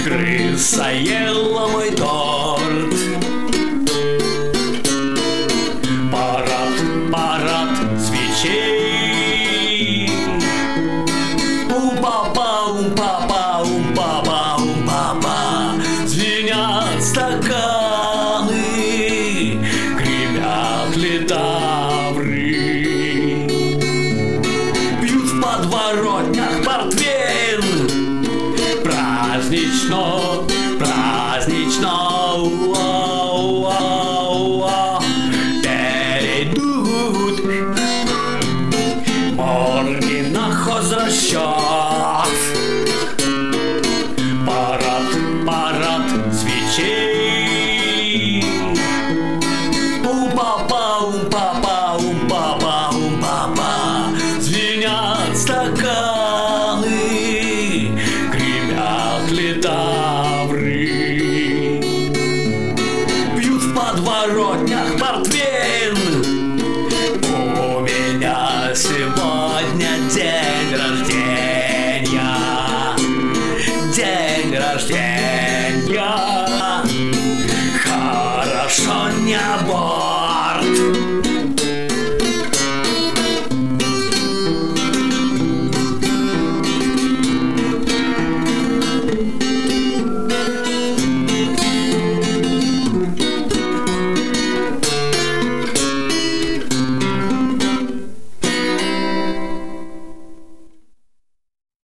Крыса ела мой торт. Парад, парад свечей. Ум-па-па, ум-па-па, ум-па-па, ум-па-па. Звенят стаканы, гремят литавры. Пьют в подворотнях портвейн. Празднично, празднично, уа-уа-уа. Перейдут морги на хозрасчет. Парад, парад свечей. Ум-па-па, ум-па-па, ум-па-па, ум-па-па. Звенят стаканы, гремят летают.